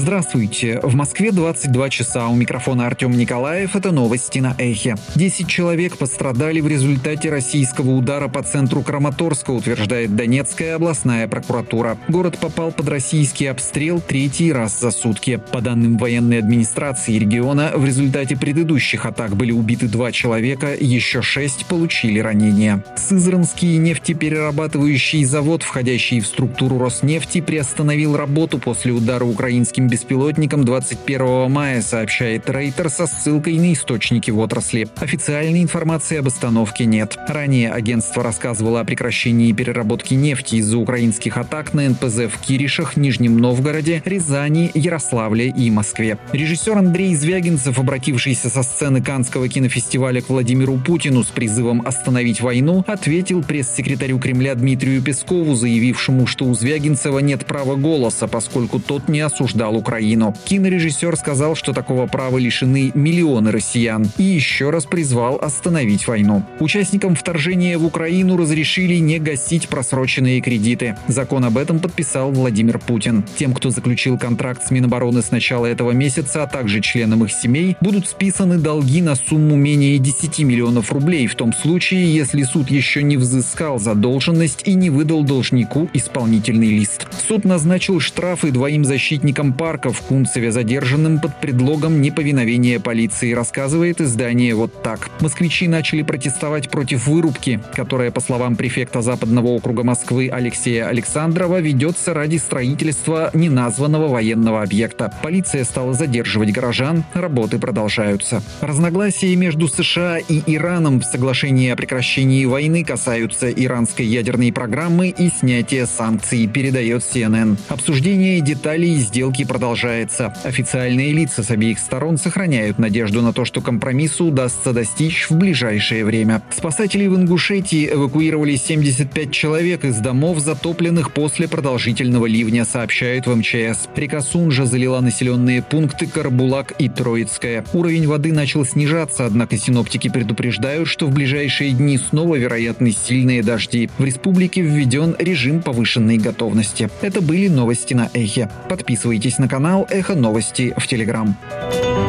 Здравствуйте. В Москве 22 часа. У микрофона Артем Николаев. Это новости на Эхе. 10 человек пострадали в результате российского удара по центру Краматорска, утверждает Донецкая областная прокуратура. Город попал под российский обстрел третий раз за сутки. По данным военной администрации региона, в результате предыдущих атак были убиты 2 человека, еще 6 получили ранения. Сызранский нефтеперерабатывающий завод, входящий в структуру Роснефти, приостановил работу после удара украинским беспилотником 21 мая, сообщает Рейтер со ссылкой на источники в отрасли. Официальной информации об остановке нет. Ранее агентство рассказывало о прекращении переработки нефти из-за украинских атак на НПЗ в Киришах, Нижнем Новгороде, Рязани, Ярославле и Москве. Режиссер Андрей Звягинцев, обратившийся со сцены Каннского кинофестиваля к Владимиру Путину с призывом остановить войну, ответил пресс-секретарю Кремля Дмитрию Пескову, заявившему, что у Звягинцева нет права голоса, поскольку тот не осуждал Украину. Кинорежиссер сказал, что такого права лишены миллионы россиян, и еще раз призвал остановить войну. Участникам вторжения в Украину разрешили не гасить просроченные кредиты. Закон об этом подписал Владимир Путин. Тем, кто заключил контракт с Минобороны с начала этого месяца, а также членам их семей, будут списаны долги на сумму менее 10 миллионов рублей в том случае, если суд еще не взыскал задолженность и не выдал должнику исполнительный лист. Суд назначил штрафы двоим защитникам парка в Кунцеве, задержанным под предлогом неповиновения полиции, рассказывает издание «Вот так». Москвичи начали протестовать против вырубки, которая, по словам префекта Западного округа Москвы Алексея Александрова, ведется ради строительства неназванного военного объекта. Полиция стала задерживать горожан, работы продолжаются. Разногласия между США и Ираном в соглашении о прекращении войны касаются иранской ядерной программы и снятия санкций, передает CNN. Обсуждение деталей сделки продолжается. Официальные лица с обеих сторон сохраняют надежду на то, что компромиссу удастся достичь в ближайшее время. Спасатели в Ингушетии эвакуировали 75 человек из домов, затопленных после продолжительного ливня, сообщают в МЧС. Река Сунжа залила населенные пункты Карабулак и Троицкое. Уровень воды начал снижаться, однако синоптики предупреждают, что в ближайшие дни снова вероятны сильные дожди. В республике введен режим повышенной готовности. Это были новости на Эхе. Подписывайтесь на канал Эхо Новости в Телеграм.